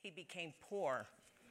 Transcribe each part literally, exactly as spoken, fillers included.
he became poor.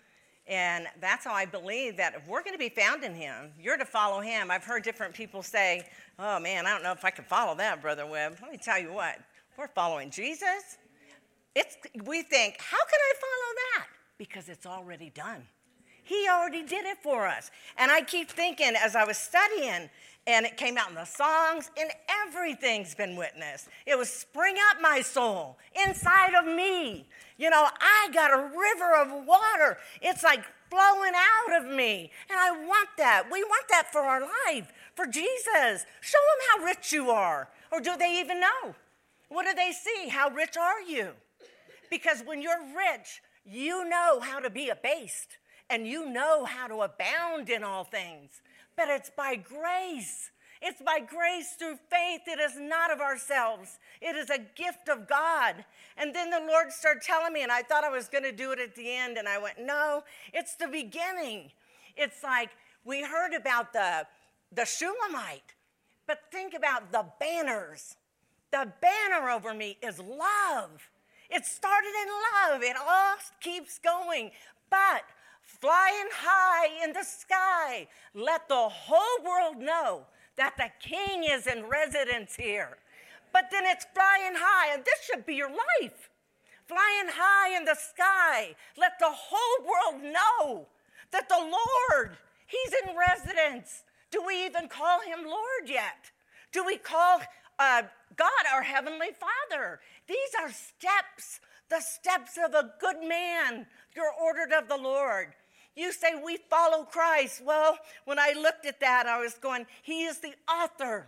And that's how I believe that if we're going to be found in him, you're to follow him. I've heard different people say, oh, man, I don't know if I can follow that, Brother Webb. Let me tell you what, we're following Jesus. It's, we think, how can I follow that? Because it's already done. He already did it for us. And I keep thinking as I was studying, and it came out in the songs, and everything's been witnessed. It was spring up my soul inside of me. You know, I got a river of water. It's like flowing out of me. And I want that. We want that for our life, for Jesus. Show them how rich you are. Or do they even know? What do they see? How rich are you? Because when you're rich, you know how to be abased. And you know how to abound in all things. But it's by grace. It's by grace through faith. It is not of ourselves. It is a gift of God. And then the Lord started telling me, and I thought I was going to do it at the end, and I went, no, it's the beginning. It's like we heard about the, the Shulamite, but think about the banners. The banner over me is love. It started in love. It all keeps going. But flying high in the sky, let the whole world know that the King is in residence here. But then it's flying high, and this should be your life. Flying high in the sky, let the whole world know that the Lord, he's in residence. Do we even call him Lord yet? Do we call uh, God our Heavenly Father? These are steps, the steps of a good man. You're ordered of the Lord. You say we follow Christ. Well, when I looked at that, I was going, he is the author.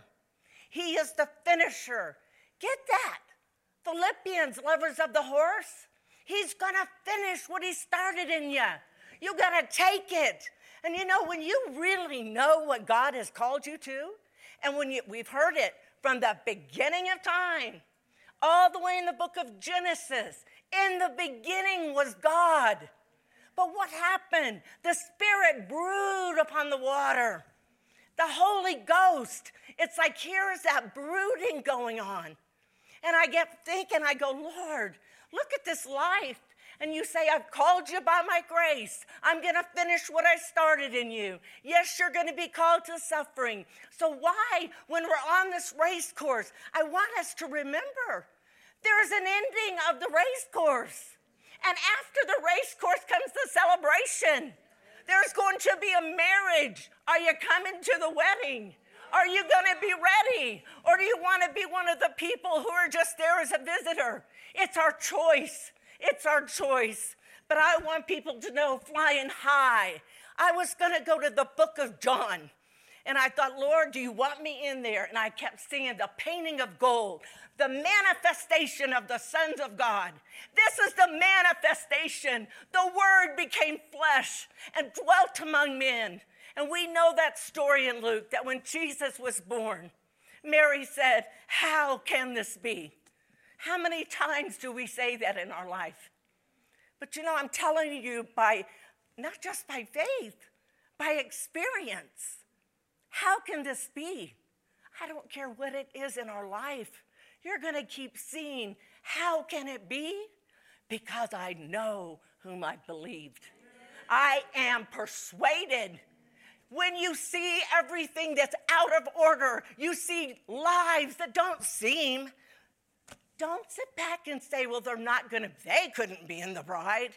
He is the finisher. Get that. Philippians, lovers of the horse. He's going to finish what he started in you. You got to take it. And you know, when you really know what God has called you to, and when you, we've heard it from the beginning of time, all the way in the book of Genesis, in the beginning was God. But what happened? The Spirit brewed upon the water. The Holy Ghost. It's like here is that brooding going on. And I get thinking, I go, Lord, look at this life. And you say, I've called you by my grace. I'm going to finish what I started in you. Yes, you're going to be called to suffering. So why, when we're on this race course, I want us to remember there is an ending of the race course. And after the race course comes the celebration. There's going to be a marriage. Are you coming to the wedding? Are you going to be ready? Or do you want to be one of the people who are just there as a visitor? It's our choice. It's our choice. But I want people to know, flying high. I was going to go to the book of John. And I thought, Lord, do you want me in there? And I kept singing the painting of gold, the manifestation of the sons of God. This is the manifestation. The word became flesh and dwelt among men. And we know that story in Luke, that when Jesus was born, Mary said, how can this be? How many times do we say that in our life? But you know, I'm telling you, by not just by faith, by experience. How can this be? I don't care what it is in our life. You're going to keep seeing, how can it be? Because I know whom I believed. I am persuaded. When you see everything that's out of order, you see lives that don't seem, don't sit back and say, well, they're not going to, they couldn't be in the bride.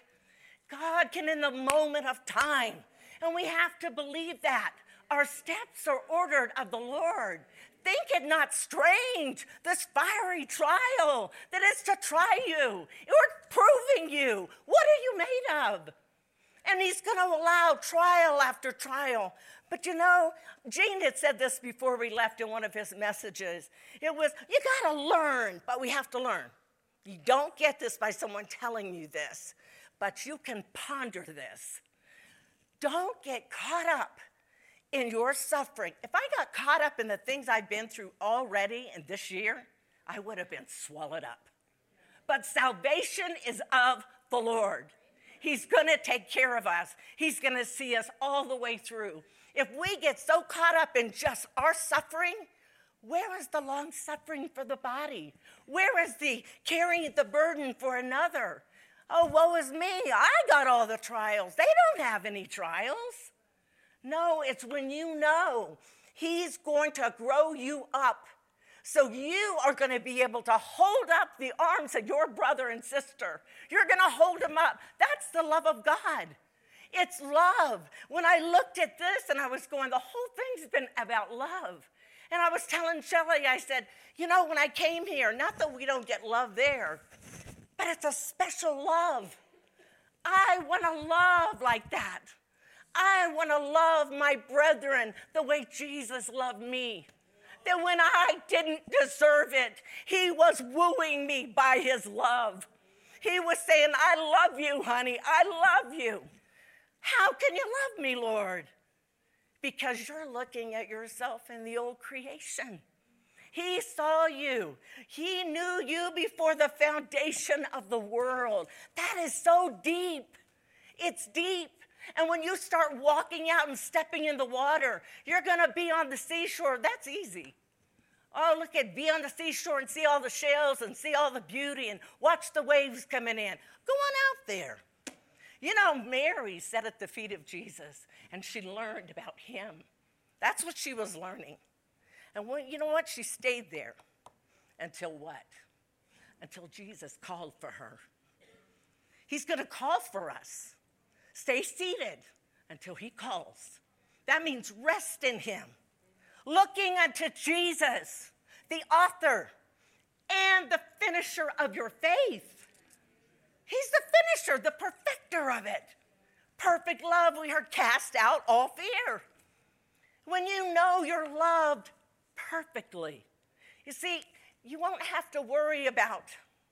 God can in the moment of time. And we have to believe that. Our steps are ordered of the Lord. Think it not strange, this fiery trial that is to try you. It's proving you. What are you made of? And he's going to allow trial after trial. But you know, Gene had said this before we left in one of his messages. It was, you got to learn, but we have to learn. You don't get this by someone telling you this, but you can ponder this. Don't get caught up in your suffering. If I got caught up in the things I've been through already in this year, I would have been swallowed up. But salvation is of the Lord. He's going to take care of us. He's going to see us all the way through. If we get so caught up in just our suffering, where is the long suffering for the body? Where is the carrying the burden for another? Oh, woe is me. I got all the trials. They don't have any trials. No, it's when you know he's going to grow you up. So you are going to be able to hold up the arms of your brother and sister. You're going to hold them up. That's the love of God. It's love. When I looked at this and I was going, the whole thing's been about love. And I was telling Shelley, I said, you know, when I came here, not that we don't get love there, but it's a special love. I want to love like that. I want to love my brethren the way Jesus loved me. That when I didn't deserve it, he was wooing me by his love. He was saying, I love you, honey. I love you. How can you love me, Lord? Because you're looking at yourself in the old creation. He saw you. He knew you before the foundation of the world. That is so deep. It's deep. And when you start walking out and stepping in the water, you're going to be on the seashore. That's easy. Oh, look at be on the seashore and see all the shells and see all the beauty and watch the waves coming in. Go on out there. You know, Mary sat at the feet of Jesus, and she learned about him. That's what she was learning. And when, you know what? She stayed there until what? Until Jesus called for her. He's going to call for us. Stay seated until he calls. That means rest in him. Looking unto Jesus, the author and the finisher of your faith. He's the finisher, the perfecter of it. Perfect love, we heard, cast out all fear. When you know you're loved perfectly. You see, you won't have to worry about,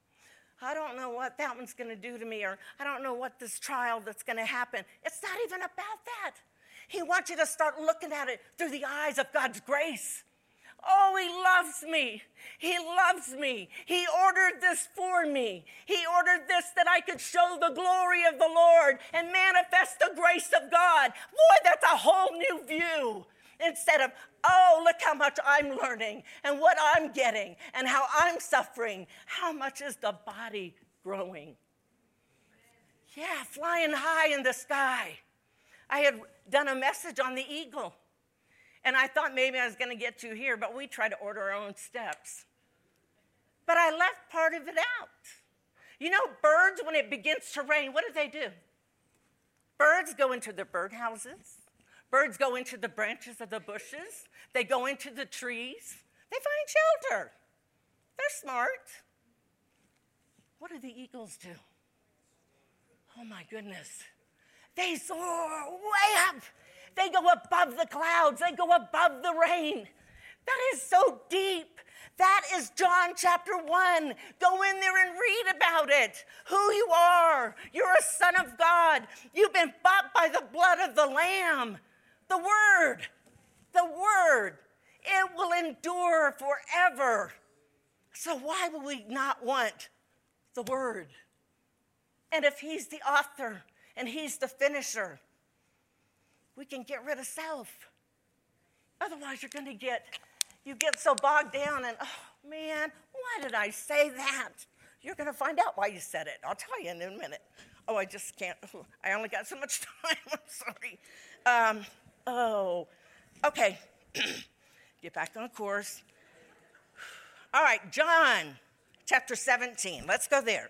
I don't know what that one's going to do to me, or I don't know what this trial that's going to happen. It's not even about that. He wants you to start looking at it through the eyes of God's grace. Oh, he loves me. He loves me. He ordered this for me. He ordered this that I could show the glory of the Lord and manifest the grace of God. Boy, that's a whole new view. Instead of, oh, look how much I'm learning and what I'm getting and how I'm suffering. How much is the body growing? Yeah, flying high in the sky. I had done a message on the eagle. And I thought maybe I was going to get to here, but we try to order our own steps. But I left part of it out. You know, birds, when it begins to rain, what do they do? Birds go into the birdhouses. Birds go into the branches of the bushes. They go into the trees. They find shelter. They're smart. What do the eagles do? Oh, my goodness. They soar way up. They go above the clouds. They go above the rain. That is so deep. That is John chapter one. Go in there and read about it. Who you are. You're a son of God. You've been bought by the blood of the Lamb. The Word. The Word. It will endure forever. So why would we not want the Word? And if he's the author and he's the finisher, we can get rid of self. Otherwise, you're going to get, you get so bogged down and, oh, man, why did I say that? You're going to find out why you said it. I'll tell you in a minute. Oh, I just can't. I only got so much time. I'm sorry. Um, oh, okay. Get back on course. All right, John chapter seventeen. Let's go there.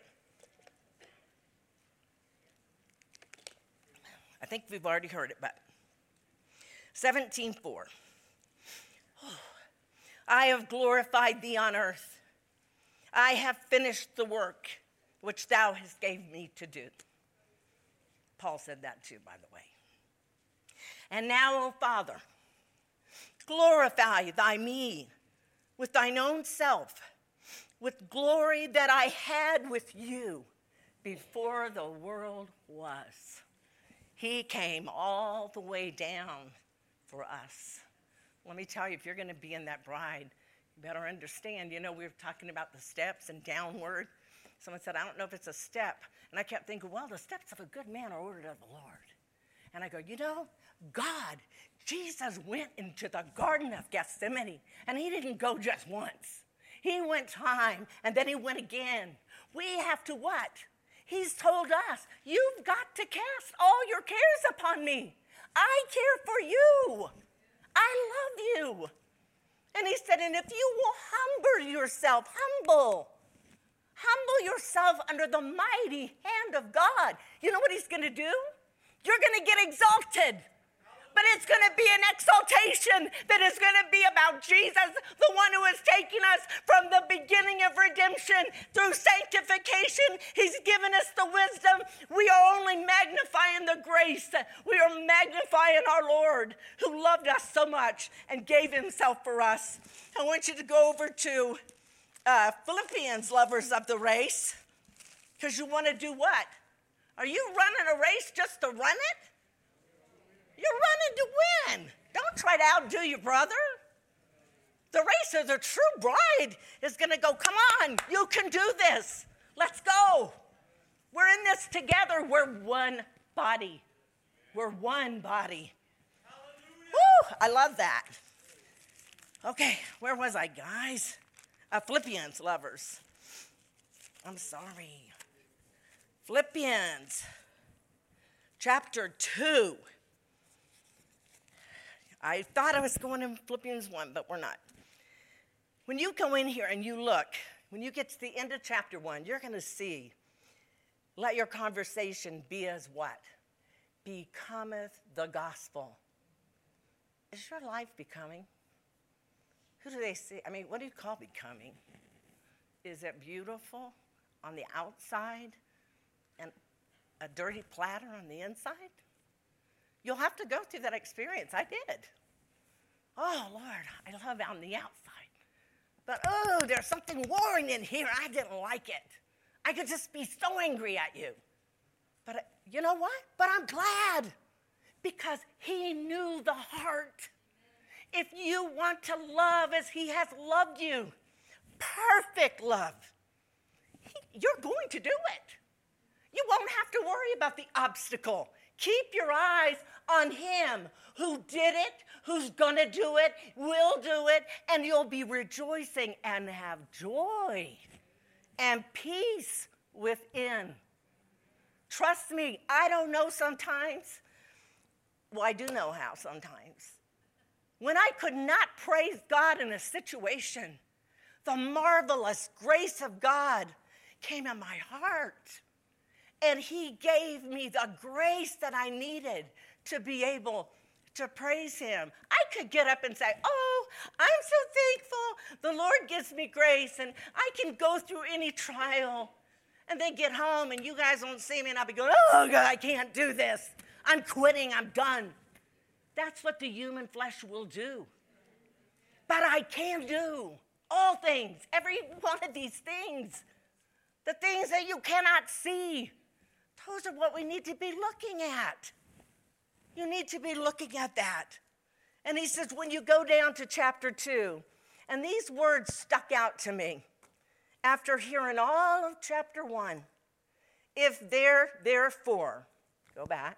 I think we've already heard it, but seventeen four. Oh, I have glorified thee on earth. I have finished the work which thou hast gave me to do. Paul said that too, by the way. And now, O Father, glorify thy me with thine own self, with glory that I had with you before the world was. He came all the way down for us. Let me tell you, if you're going to be in that bride, you better understand. You know, we were talking about the steps and downward. Someone said, I don't know if it's a step. And I kept thinking, well, the steps of a good man are ordered of the Lord. And I go, you know, God, Jesus went into the Garden of Gethsemane, and he didn't go just once. He went time, and then he went again. We have to what? He's told us, you've got to cast all your cares upon me. I care for you. I love you. And he said, and if you will humble yourself, humble, humble yourself under the mighty hand of God, you know what he's going to do? You're going to get exalted. But it's going to be an exaltation that is going to be about Jesus, the one who has taken us from the beginning of redemption through sanctification. He's given us the wisdom. We are only magnifying the grace. We are magnifying our Lord who loved us so much and gave himself for us. I want you to go over to uh, Philippians, lovers of the race, because you want to do what? Are you running a race just to run it? You're running to win. Don't try to outdo your brother. The race of the true bride is going to go, come on, you can do this. Let's go. We're in this together. We're one body. We're one body. Woo, I love that. Okay, where was I, guys? Uh, Philippians, lovers. I'm sorry. Philippians, chapter two. I thought I was going in Philippians one, but we're not. When you go in here and you look, when you get to the end of chapter one, you're going to see, let your conversation be as what? Becometh the gospel. Is your life becoming? Who do they see? I mean, what do you call becoming? Is it beautiful on the outside and a dirty platter on the inside? You'll have to go through that experience. I did. Oh, Lord, I love on the outside. But, oh, there's something warring in here. I didn't like it. I could just be so angry at you. But uh, you know what? But I'm glad because he knew the heart. If you want to love as he has loved you, perfect love, he, you're going to do it. You won't have to worry about the obstacle. Keep your eyes on him who did it, who's going to do it, will do it, and you'll be rejoicing and have joy and peace within. Trust me, I don't know sometimes. Well, I do know how sometimes. When I could not praise God in a situation, the marvelous grace of God came in my heart. And he gave me the grace that I needed to be able to praise him. I could get up and say, oh, I'm so thankful. The Lord gives me grace, and I can go through any trial. And then get home, and you guys won't see me, and I'll be going, oh, God, I can't do this. I'm quitting. I'm done. That's what the human flesh will do. But I can do all things, every one of these things, the things that you cannot see. Those are what we need to be looking at. You need to be looking at that. And he says, when you go down to chapter two, and these words stuck out to me after hearing all of chapter one. If there, therefore, go back,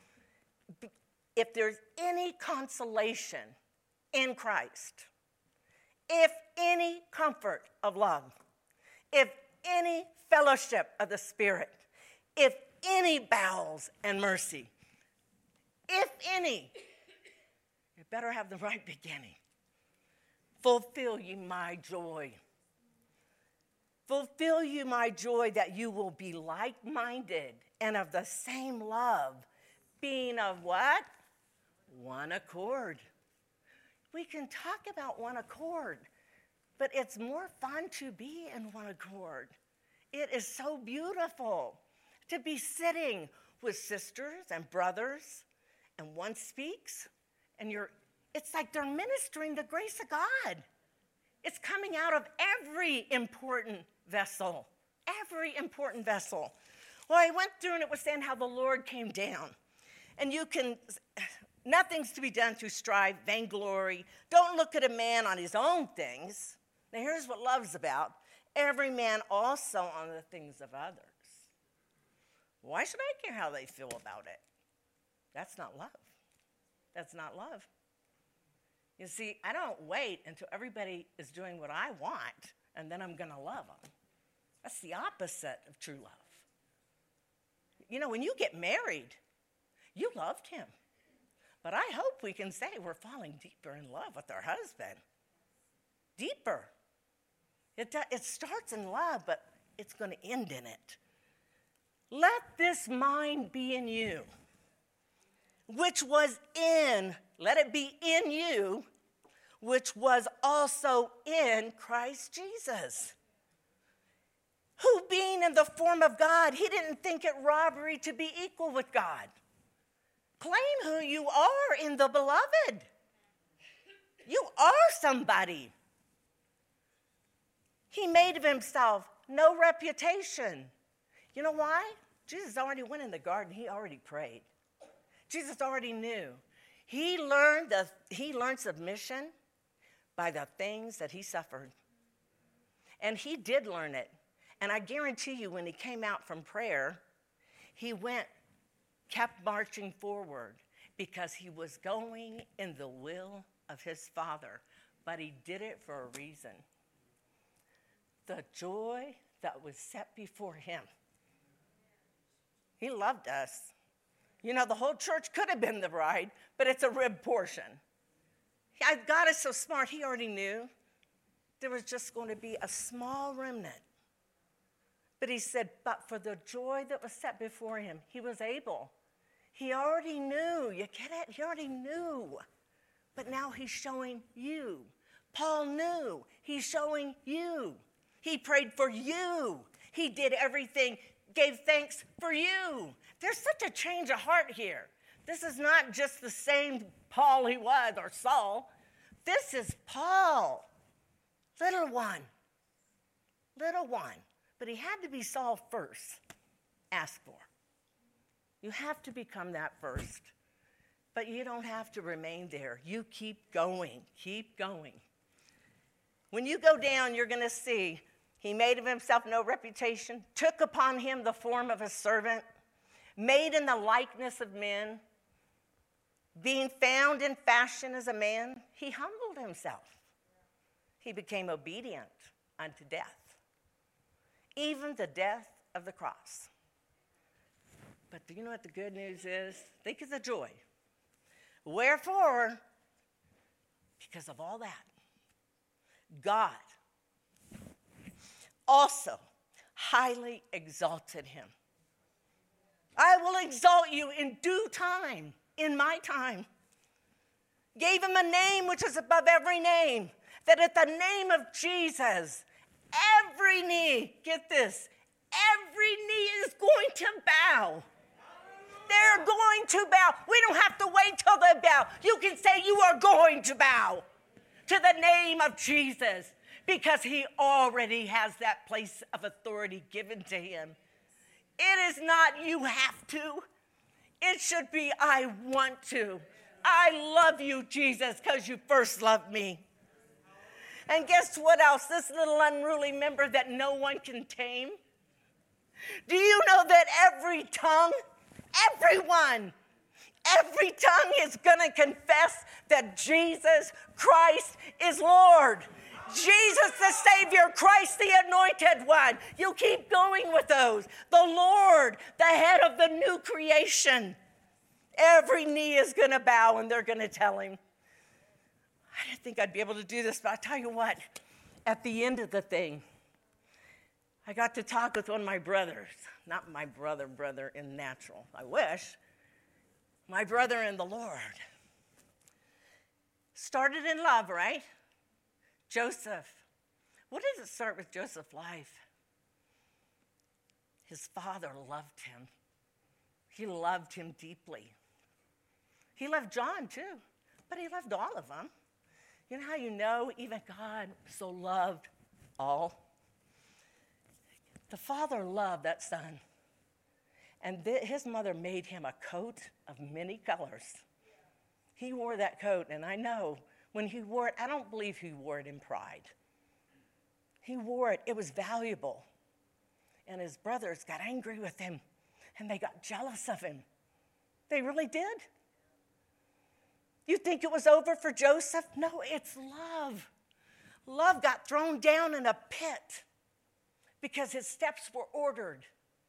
if there's any consolation in Christ, if any comfort of love, if any fellowship of the Spirit, if any bowels and mercy, if any, you better have the right beginning. Fulfill ye my joy. Fulfill you my joy that you will be like-minded and of the same love, being of what? One accord. We can talk about one accord, but it's more fun to be in one accord. It is so beautiful to be sitting with sisters and brothers, and one speaks, and you're, it's like they're ministering the grace of God. It's coming out of every important vessel, every important vessel. Well, I went through and it was saying how the Lord came down. And you can, nothing's to be done through strife, vainglory. Don't look at a man on his own things. Now here's what love's about. Every man also on the things of others. Why should I care how they feel about it? That's not love. That's not love. You see, I don't wait until everybody is doing what I want, and then I'm going to love them. That's the opposite of true love. you know, when you get married, you loved him. But I hope we can say we're falling deeper in love with our husband. Deeper. It, it starts in love, but it's going to end in it. Let this mind be in you, which was in, let it be in you, which was also in Christ Jesus, who being in the form of God, he didn't think it robbery to be equal with God. Claim who you are in the beloved. You are somebody. He made of himself no reputation. You know why? Jesus already went in the garden. He already prayed. Jesus already knew. He learned, the, he learned submission by the things that he suffered. And he did learn it. And I guarantee you, when he came out from prayer, he went, kept marching forward because he was going in the will of his Father. But he did it for a reason. The joy that was set before him. He loved us. You know, the whole church could have been the bride, but it's a rib portion. God is so smart, he already knew there was just going to be a small remnant. But he said, but for the joy that was set before him, he was able. He already knew. You get it? He already knew. But now he's showing you. Paul knew. He's showing you. He prayed for you. He did everything, gave thanks for you. There's such a change of heart here. This is not just the same Paul he was, or Saul. This is Paul, little one, little one. But he had to be Saul first, asked for. You have to become that first. But you don't have to remain there. You keep going, keep going. When you go down, you're going to see he made of himself no reputation, took upon him the form of a servant, made in the likeness of men, being found in fashion as a man, he humbled himself. He became obedient unto death, even the death of the cross. But do you know what the good news is? Think of the joy. Wherefore, because of all that, God also highly exalted him. I will exalt you in due time, in my time. Gave him a name which is above every name, that at the name of Jesus, every knee, get this, every knee is going to bow. They're going to bow. We don't have to wait till they bow. You can say you are going to bow to the name of Jesus because he already has that place of authority given to him. It is not you have to. It should be I want to. I love you, Jesus, because you first loved me. And guess what else? This little unruly member that no one can tame. Do you know that every tongue, everyone, every tongue is going to confess that Jesus Christ is Lord. Jesus the Savior, Christ the Anointed One. You keep going with those. The Lord, the head of the new creation. Every knee is going to bow and they're going to tell him. I didn't think I'd be able to do this, but I'll tell you what. At the end of the thing, I got to talk with one of my brothers. Not my brother, brother in natural. I wish. My brother in the Lord. Started in love, right? Joseph. What does it start with Joseph's life? His father loved him. He loved him deeply. He loved John too, but he loved all of them. You know how you know even God so loved all? The father loved that son. And th- his mother made him a coat of many colors. He wore that coat, and I know when he wore it, I don't believe he wore it in pride. He wore it, it was valuable. And his brothers got angry with him, and they got jealous of him. They really did. You think it was over for Joseph? No, it's love. Love got thrown down in a pit because his steps were ordered.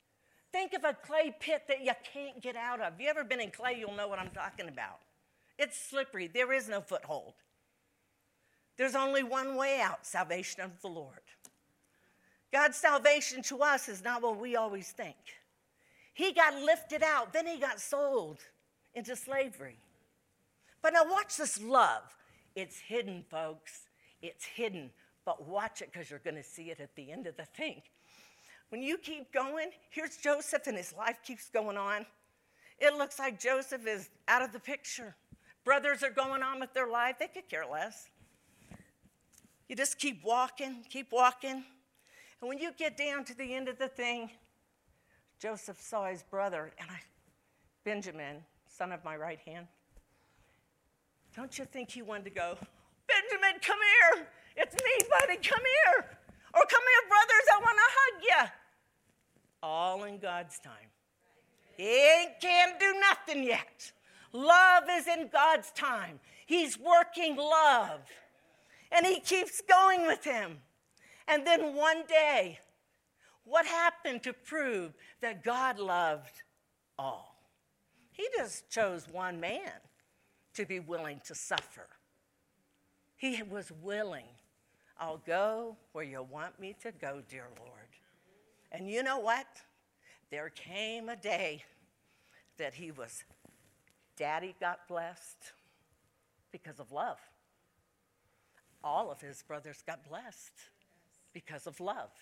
Think of a clay pit that you can't get out of. If you ever been in clay, you'll know what I'm talking about. It's slippery. There is no foothold. There's only one way out, salvation of the Lord. God's salvation to us is not what we always think. He got lifted out, then he got sold into slavery. But now watch this love. It's hidden, folks. It's hidden. But watch it because you're going to see it at the end of the thing. When you keep going, here's Joseph and his life keeps going on. It looks like Joseph is out of the picture. Brothers are going on with their life. They could care less. You just keep walking, keep walking. And when you get down to the end of the thing, Joseph saw his brother, and I, Benjamin, son of my right hand. Don't you think he wanted to go, Benjamin, come here. It's me, buddy, come here. Or come here, brothers, I want to hug you. All in God's time. He ain't can't do nothing yet. Love is in God's time. He's working love. And he keeps going with him. And then one day, what happened to prove that God loved all? He just chose one man to be willing to suffer. He was willing. I'll go where you want me to go, dear Lord. And you know what? There came a day that he was, Daddy got blessed because of love. All of his brothers got blessed because of love.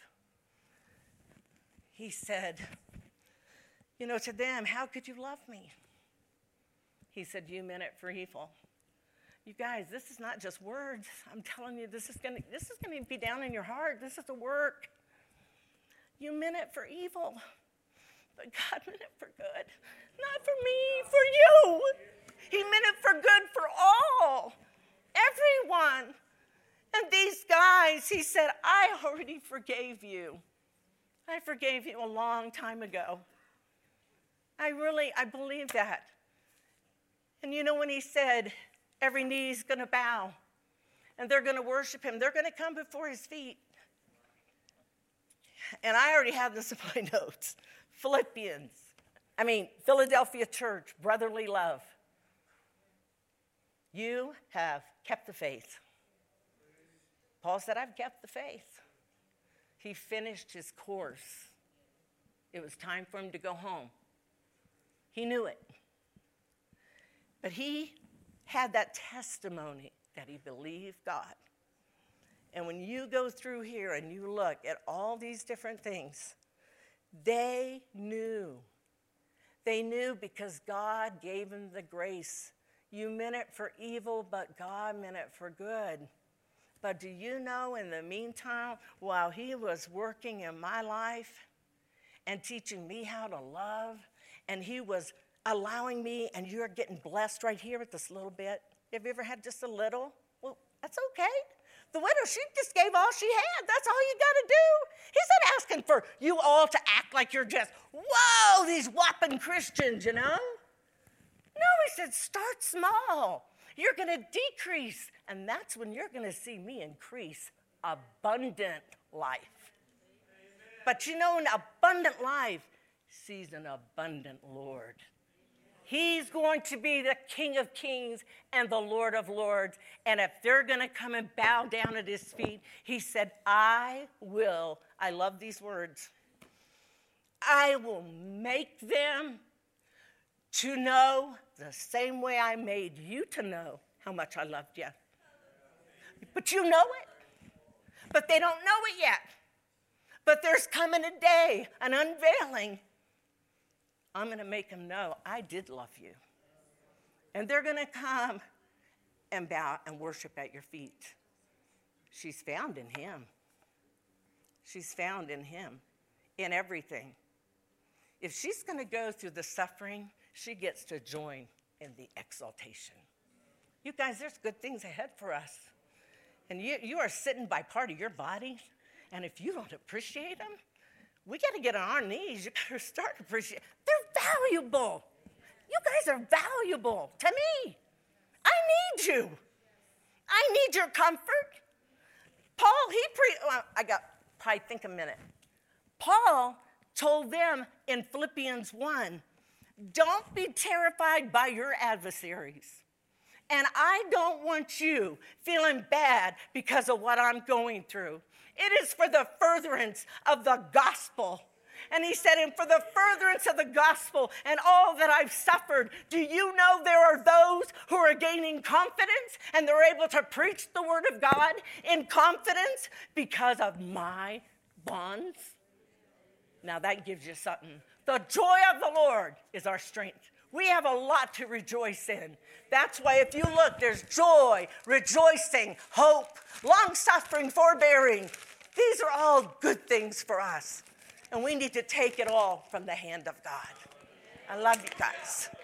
He said, you know, to them, how could you love me? He said, you meant it for evil. You guys, this is not just words. I'm telling you, this is gonna, this is gonna be down in your heart. This is the work. You meant it for evil, but God meant it for good. Not for me, for you. He meant it for good for all, everyone. And these guys, he said, I already forgave you. I forgave you a long time ago. I really, I believe that. And you know when he said, every knee's going to bow, and they're going to worship him. They're going to come before his feet. And I already have this in my notes. Philippians, I mean, Philadelphia Church, brotherly love. You have kept the faith. Paul said, I've kept the faith. He finished his course. It was time for him to go home. He knew it. But he had that testimony that he believed God. And when you go through here and you look at all these different things, they knew. They knew because God gave them the grace. You meant it for evil, but God meant it for good. But do you know, in the meantime, while he was working in my life and teaching me how to love, and he was allowing me, and you're getting blessed right here with this little bit. Have you ever had just a little? Well, that's okay. The widow, she just gave all she had. That's all you got to do. He's not asking for you all to act like you're just, whoa, these whopping Christians, you know? No, he said, start small. You're going to decrease, and that's when you're going to see me increase abundant life. Amen. But you know, an abundant life sees an abundant Lord. He's going to be the King of Kings and the Lord of Lords. And if they're going to come and bow down at his feet, he said, I will, I love these words, I will make them to know the same way I made you to know how much I loved you. But you know it. But they don't know it yet. But there's coming a day, an unveiling. I'm going to make them know I did love you. And they're going to come and bow and worship at your feet. She's found in him. She's found in him, in everything. If she's going to go through the suffering, she gets to join in the exaltation. You guys, there's good things ahead for us. And you, you are sitting by part of your body, and if you don't appreciate them, we got to get on our knees. You got to start appreciating. They're valuable. You guys are valuable to me. I need you. I need your comfort. Paul, he pre. Well, I got probably think a minute. Paul told them in Philippians one, don't be terrified by your adversaries. And I don't want you feeling bad because of what I'm going through. It is for the furtherance of the gospel. And he said, and for the furtherance of the gospel and all that I've suffered, do you know there are those who are gaining confidence and they're able to preach the word of God in confidence because of my bonds? Now that gives you something. The joy of the Lord is our strength. We have a lot to rejoice in. That's why if you look, there's joy, rejoicing, hope, long-suffering, forbearing. These are all good things for us. And we need to take it all from the hand of God. I love you guys.